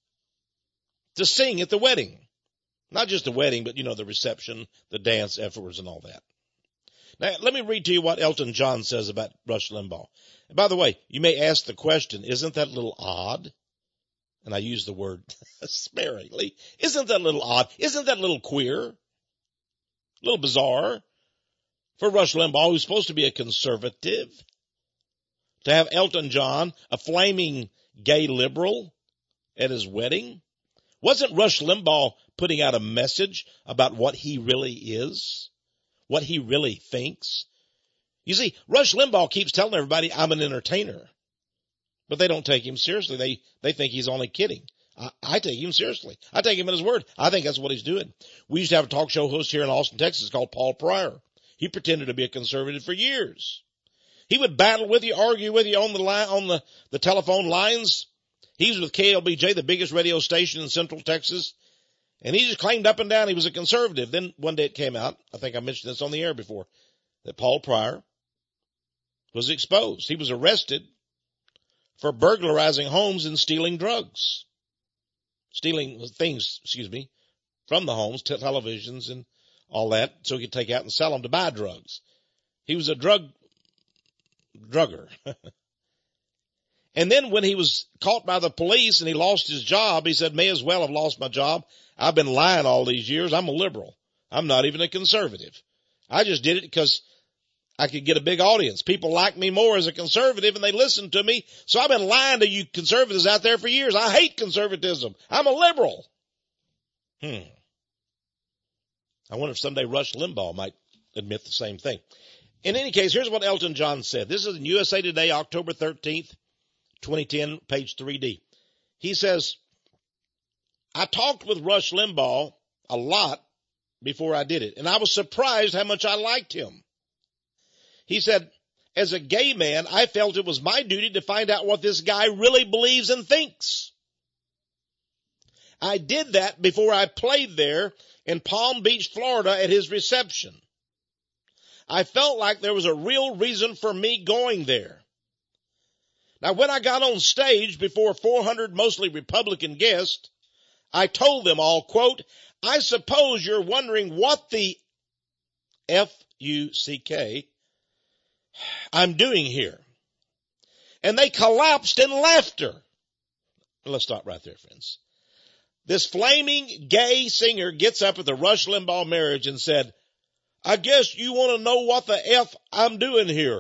to sing at the wedding. Not just the wedding, but, you know, the reception, the dance afterwards and all that. Now, let me read to you what Elton John says about Rush Limbaugh. And by the way, you may ask the question, isn't that a little odd? And I use the word sparingly. Isn't that a little odd? Isn't that a little queer? A little bizarre for Rush Limbaugh, who's supposed to be a conservative, to have Elton John, a flaming gay liberal, at his wedding? Wasn't Rush Limbaugh putting out a message about what he really is? What he really thinks? You see, Rush Limbaugh keeps telling everybody, I'm an entertainer. But they don't take him seriously. They they think he's only kidding. I, I take him seriously. I take him at his word. I think that's what he's doing. We used to have a talk show host here in Austin, Texas called Paul Pryor. He pretended to be a conservative for years. He would battle with you, argue with you on the line, on the, the telephone lines. He was with K L B J, the biggest radio station in Central Texas. And he just claimed up and down he was a conservative. Then one day it came out, I think I mentioned this on the air before, that Paul Pryor was exposed. He was arrested for burglarizing homes and stealing drugs. Stealing things, excuse me, from the homes, te- televisions and all that, so he could take out and sell them to buy drugs. He was a drug drugger. And then when he was caught by the police and he lost his job, he said, may as well have lost my job. I've been lying all these years. I'm a liberal. I'm not even a conservative. I just did it because I could get a big audience. People like me more as a conservative and they listen to me. So I've been lying to you conservatives out there for years. I hate conservatism. I'm a liberal. Hmm. I wonder if someday Rush Limbaugh might admit the same thing. In any case, here's what Elton John said. This is in U S A Today, October thirteenth, twenty ten, page three D. He says, I talked with Rush Limbaugh a lot before I did it, and I was surprised how much I liked him. He said, as a gay man, I felt it was my duty to find out what this guy really believes and thinks. I did that before I played there in Palm Beach, Florida at his reception. I felt like there was a real reason for me going there. Now, when I got on stage before four hundred mostly Republican guests, I told them all, quote, I suppose you're wondering what the F U C K I'm doing here. And they collapsed in laughter. Let's stop right there, friends. This flaming gay singer gets up at the Rush Limbaugh marriage and said, I guess you want to know what the F I'm doing here.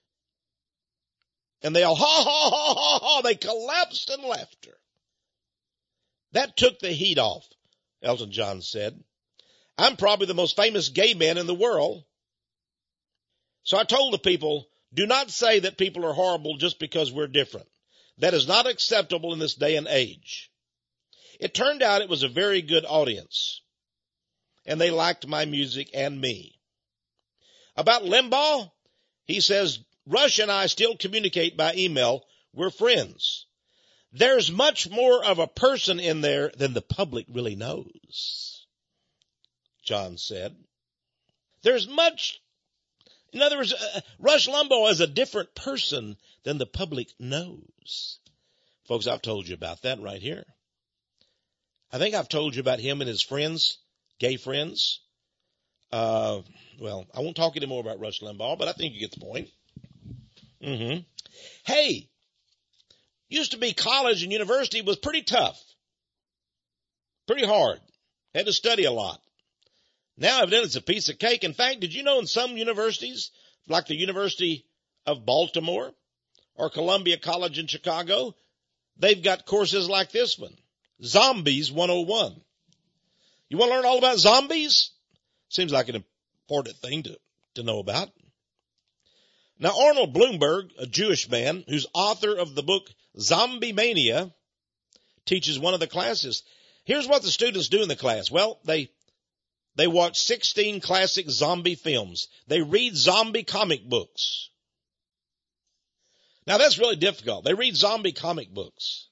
And they all, ha, ha, ha, ha, ha. They collapsed in laughter. That took the heat off, Elton John said. I'm probably the most famous gay man in the world. So I told the people, do not say that people are horrible just because we're different. That is not acceptable in this day and age. It turned out it was a very good audience, and they liked my music and me. About Limbaugh, he says, Rush and I still communicate by email. We're friends. There's much more of a person in there than the public really knows, John said. There's much, in other words, uh, Rush Limbaugh is a different person than the public knows. Folks, I've told you about that right here. I think I've told you about him and his friends, gay friends. Uh, well, I won't talk anymore about Rush Limbaugh, but I think you get the point. Mm-hmm. Hey, used to be college and university was pretty tough, pretty hard. Had to study a lot. Now, evidently, it's a piece of cake. In fact, did you know in some universities, like the University of Baltimore or Columbia College in Chicago, they've got courses like this one, Zombies one oh one. You want to learn all about zombies? Seems like an important thing to, to know about. Now, Arnold Bloomberg, a Jewish man who's author of the book Zombie Mania, teaches one of the classes. Here's what the students do in the class. Well, they they watch sixteen classic zombie films. They read zombie comic books. Now, that's really difficult. They read zombie comic books.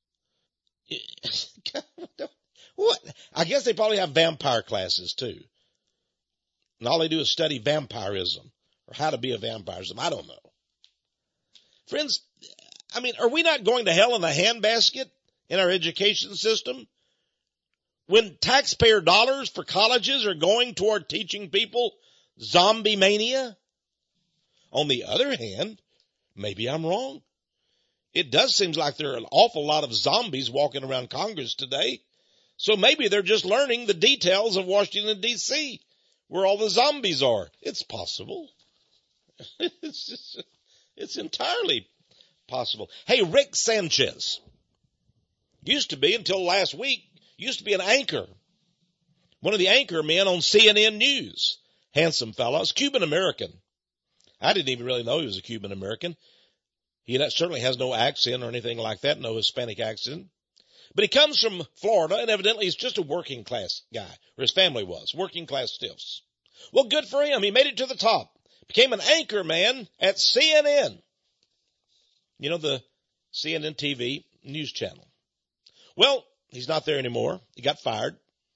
What? I guess they probably have vampire classes, too. And all they do is study vampirism or how to be a vampirism. I don't know. Friends, I mean, are we not going to hell in a handbasket in our education system when taxpayer dollars for colleges are going toward teaching people zombie mania? On the other hand, maybe I'm wrong. It does seem like there are an awful lot of zombies walking around Congress today. So maybe they're just learning the details of Washington, D C, where all the zombies are. It's possible. It's just, it's entirely possible. Hey, Rick Sanchez used to be, until last week, used to be an anchor. One of the anchor men on C N N News. Handsome fellow. He's Cuban-American. I didn't even really know he was a Cuban-American. He certainly has no accent or anything like that, no Hispanic accent. But he comes from Florida, and evidently he's just a working class guy, or his family was, working class stiffs. Well, good for him. He made it to the top. Became an anchor man at C N N. You know, the C N N T V news channel. Well, he's not there anymore. He got fired.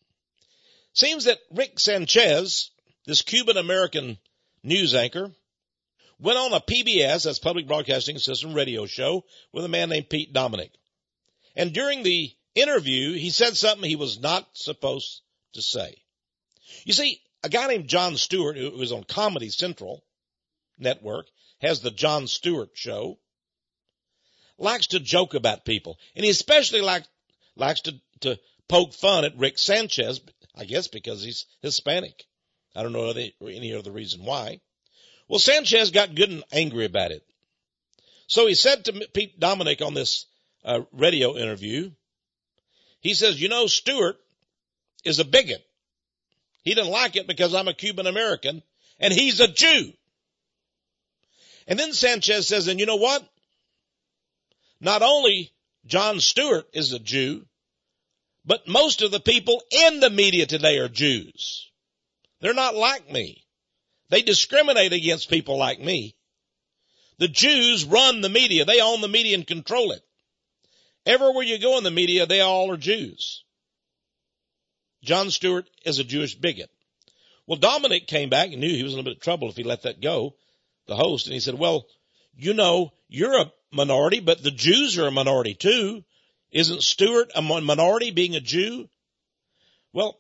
Seems that Rick Sanchez, this Cuban-American news anchor, went on a P B S, that's Public Broadcasting System, radio show with a man named Pete Dominick. And during the interview, he said something he was not supposed to say. You see, a guy named Jon Stewart, who was on Comedy Central Network, has the Jon Stewart Show, likes to joke about people. And he especially like, likes to, to poke fun at Rick Sanchez, I guess because he's Hispanic. I don't know any, any other reason why. Well, Sanchez got good and angry about it. So he said to Pete Dominick on this uh, radio interview, he says, you know, Stewart is a bigot. He didn't like it because I'm a Cuban-American, and he's a Jew. And then Sanchez says, and you know what? Not only Jon Stewart is a Jew, but most of the people in the media today are Jews. They're not like me. They discriminate against people like me. The Jews run the media. They own the media and control it. Everywhere you go in the media, they all are Jews. Jon Stewart is a Jewish bigot. Well, Dominick came back and knew he was in a bit of trouble if he let that go, the host, and he said, well, you know, you're a minority, but the Jews are a minority too. Isn't Stewart a minority being a Jew? Well,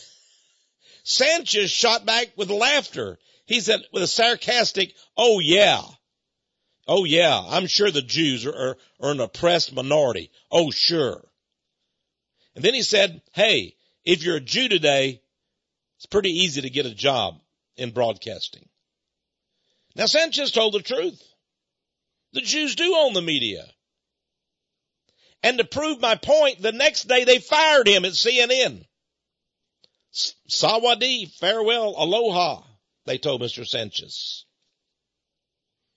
Sanchez shot back with laughter. He said with a sarcastic, oh yeah. Oh yeah, I'm sure the Jews are, are, are an oppressed minority. Oh sure. And then he said, hey, if you're a Jew today, it's pretty easy to get a job in broadcasting. Now Sanchez told the truth. The Jews do own the media. And to prove my point, the next day they fired him at C N N. Sawadi, farewell, aloha, they told Mister Sanchez.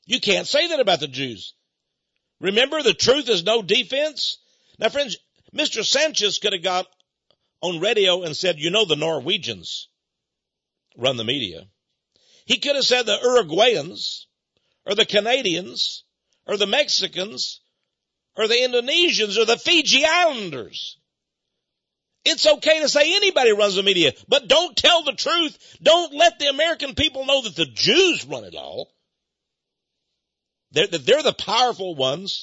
You can't say that about the Jews. Remember, the truth is no defense. Now, friends, Mister Sanchez could have got on radio and said, you know, the Norwegians run the media. He could have said the Uruguayans or the Canadians or the Mexicans or the Indonesians or the Fiji Islanders. It's okay to say anybody runs the media, but don't tell the truth. Don't let the American people know that the Jews run it all. They're, that they're the powerful ones.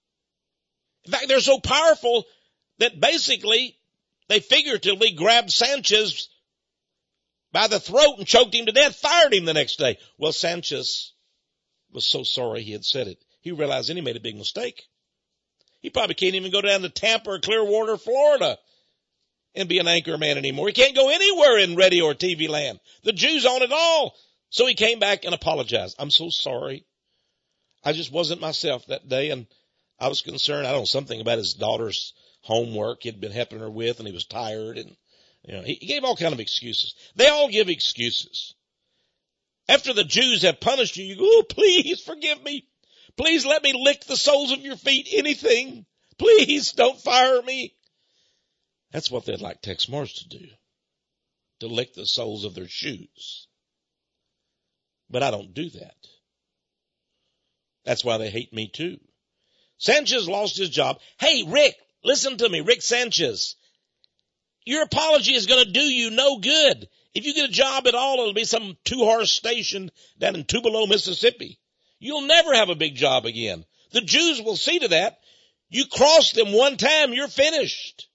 In fact, they're so powerful that basically they figuratively grabbed Sanchez by the throat and choked him to death, fired him the next day. Well, Sanchez was so sorry he had said it. He realized then he made a big mistake. He probably can't even go down to Tampa or Clearwater, Florida and be an anchor man anymore. He can't go anywhere in radio or T V land. The Jews own it all. So he came back and apologized. I'm so sorry. I just wasn't myself that day, and I was concerned. I don't know, something about his daughter's homework he'd been helping her with, and he was tired, and you know, he, he gave all kind of excuses. They all give excuses. After the Jews have punished you, you go, oh, please forgive me. Please let me lick the soles of your feet, anything. Please don't fire me. That's what they'd like Tex Morris to do, to lick the soles of their shoes. But I don't do that. That's why they hate me too. Sanchez lost his job. Hey, Rick, listen to me, Rick Sanchez. Your apology is going to do you no good. If you get a job at all, it'll be some two-horse station down in Tupelo, Mississippi. You'll never have a big job again. The Jews will see to that. You cross them one time, you're finished.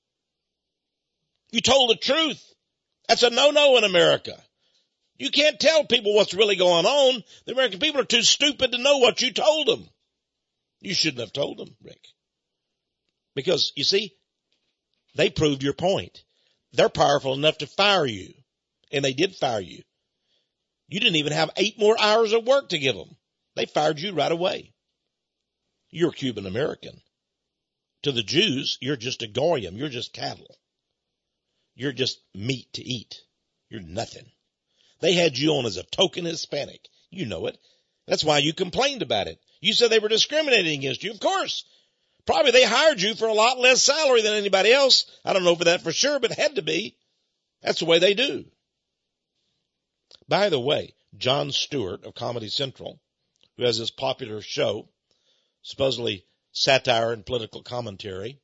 You told the truth. That's a no-no in America. You can't tell people what's really going on. The American people are too stupid to know what you told them. You shouldn't have told them, Rick. Because, you see, they proved your point. They're powerful enough to fire you. And they did fire you. You didn't even have eight more hours of work to give them. They fired you right away. You're Cuban American. To the Jews, you're just a goyim. You're just cattle. You're just meat to eat. You're nothing. They had you on as a token Hispanic. You know it. That's why you complained about it. You said they were discriminating against you. Of course. Probably they hired you for a lot less salary than anybody else. I don't know for that for sure, but it had to be. That's the way they do. By the way, Jon Stewart of Comedy Central, who has this popular show, supposedly satire and political commentary,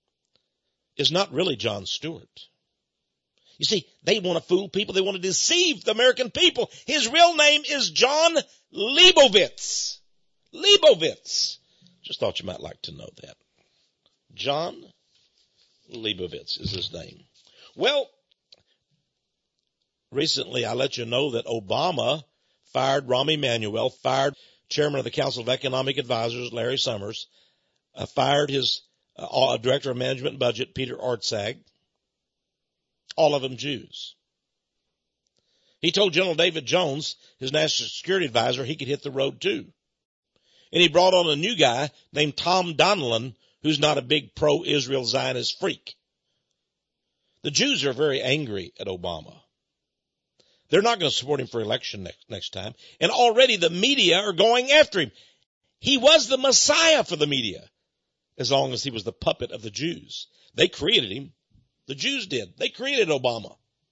is not really Jon Stewart. You see, they want to fool people. They want to deceive the American people. His real name is Jon Leibovitz. Leibovitz. Just thought you might like to know that. Jon Leibovitz is his name. Well, recently I let you know that Obama fired Rahm Emanuel, fired Chairman of the Council of Economic Advisors, Larry Summers, uh, fired his uh, Director of Management and Budget, Peter Orszag. All of them Jews. He told General David Jones, his national security advisor, he could hit the road too. And he brought on a new guy named Tom Donilon, who's not a big pro-Israel Zionist freak. The Jews are very angry at Obama. They're not going to support him for election next, next time. And already the media are going after him. He was the Messiah for the media, as long as he was the puppet of the Jews. They created him. The Jews did. They created Obama.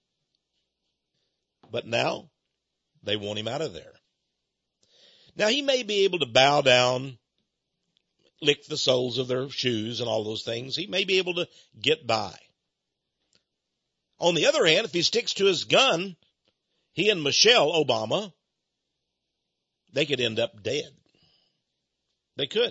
But now they want him out of there. Now he may be able to bow down, lick the soles of their shoes and all those things. He may be able to get by. On the other hand, if he sticks to his gun, he and Michelle Obama, they could end up dead. They could.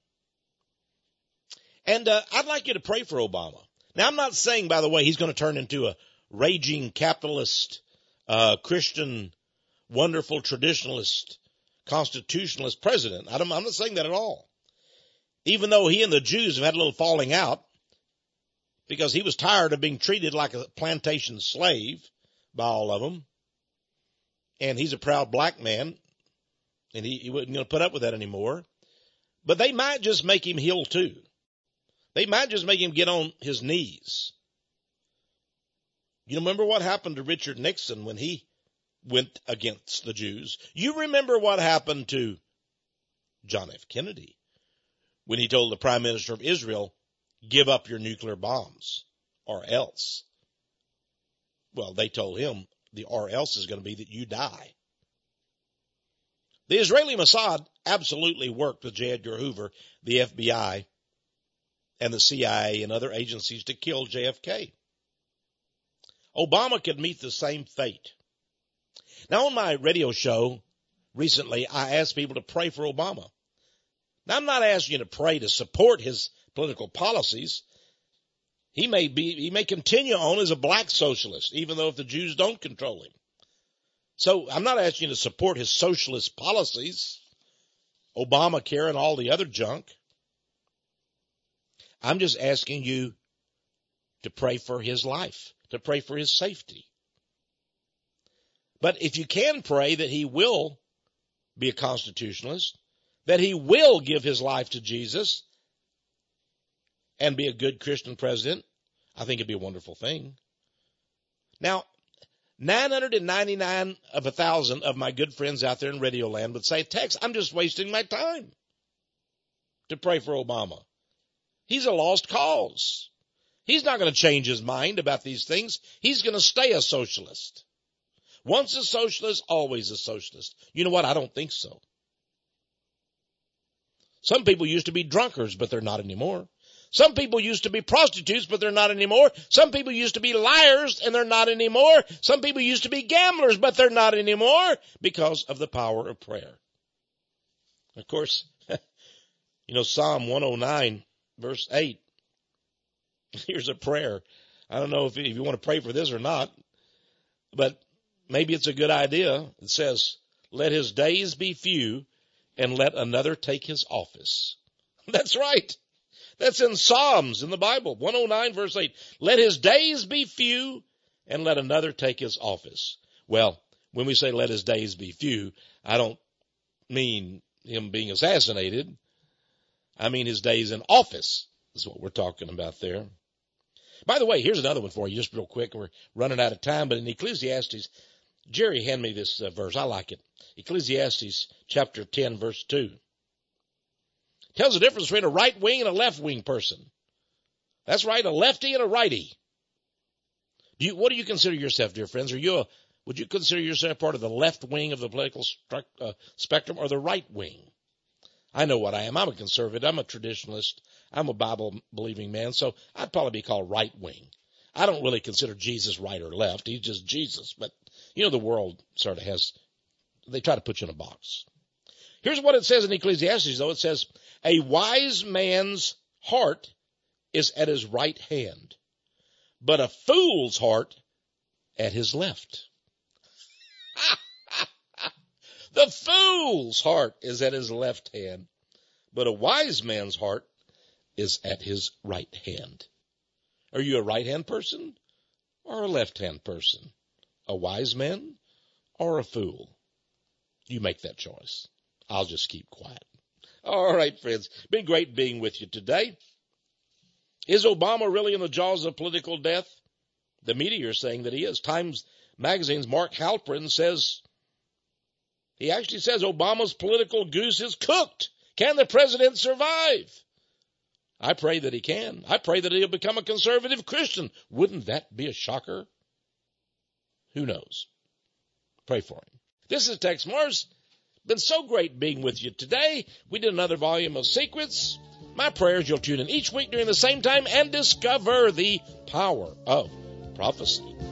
And uh, I'd like you to pray for Obama. Now, I'm not saying, by the way, he's going to turn into a raging capitalist, uh, Christian, wonderful traditionalist, constitutionalist president. I don't, I'm not saying that at all. Even though he and the Jews have had a little falling out because he was tired of being treated like a plantation slave by all of them. And he's a proud black man, and he, he wasn't going to put up with that anymore. But they might just make him heel too. They might just make him get on his knees. You remember what happened to Richard Nixon when he went against the Jews? You remember what happened to John F. Kennedy when he told the Prime Minister of Israel, give up your nuclear bombs or else. Well, they told him the or else is going to be that you die. The Israeli Mossad absolutely worked with J. Edgar Hoover, the F B I, and the C I A and other agencies to kill J F K. Obama could meet the same fate. Now, on my radio show recently, I asked people to pray for Obama. Now, I'm not asking you to pray to support his political policies. He may be, he may continue on as a black socialist, even though if the Jews don't control him. So I'm not asking you to support his socialist policies, Obamacare and all the other junk. I'm just asking you to pray for his life, to pray for his safety. But if you can pray that he will be a constitutionalist, that he will give his life to Jesus and be a good Christian president, I think it'd be a wonderful thing. Now, nine hundred ninety-nine of a thousand of my good friends out there in Radio Land would say, Tex, I'm just wasting my time to pray for Obama. He's a lost cause. He's not going to change his mind about these things. He's going to stay a socialist. Once a socialist, always a socialist. You know what? I don't think so. Some people used to be drunkards, but they're not anymore. Some people used to be prostitutes, but they're not anymore. Some people used to be liars, and they're not anymore. Some people used to be gamblers, but they're not anymore because of the power of prayer. Of course, you know, Psalm one oh nine, verse eight, here's a prayer. I don't know if you want to pray for this or not, but maybe it's a good idea. It says, let his days be few, and let another take his office. That's right. That's in Psalms in the Bible, one oh nine verse eight. Let his days be few and let another take his office. Well, when we say let his days be few, I don't mean him being assassinated. I mean his days in office is what we're talking about there. By the way, here's another one for you, just real quick. We're running out of time, but in Ecclesiastes, Jerry handed me this uh, verse. I like it. Ecclesiastes chapter ten, verse two. Tells the difference between a right wing and a left wing person. That's right, a lefty and a righty. Do you, what do you consider yourself, dear friends? Are you a, would you consider yourself part of the left wing of the political stru- uh, spectrum or the right wing? I know what I am. I'm a conservative. I'm a traditionalist. I'm a Bible-believing man, so I'd probably be called right wing. I don't really consider Jesus right or left. He's just Jesus. But, you know, the world sort of has, they try to put you in a box. Here's what it says in Ecclesiastes, though. It says, a wise man's heart is at his right hand, but a fool's heart at his left. The fool's heart is at his left hand, but a wise man's heart is at his right hand. Are you a right-hand person or a left-hand person? A wise man or a fool? You make that choice. I'll just keep quiet. All right, friends. Been great being with you today. Is Obama really in the jaws of political death? The media are saying that he is. Times Magazine's Mark Halperin says, he actually says Obama's political goose is cooked. Can the president survive? I pray that he can. I pray that he'll become a conservative Christian. Wouldn't that be a shocker? Who knows? Pray for him. This is Tex Morris. Been so great being with you today. We did another volume of Secrets. My prayer is you'll tune in each week during the same time and discover the power of prophecy.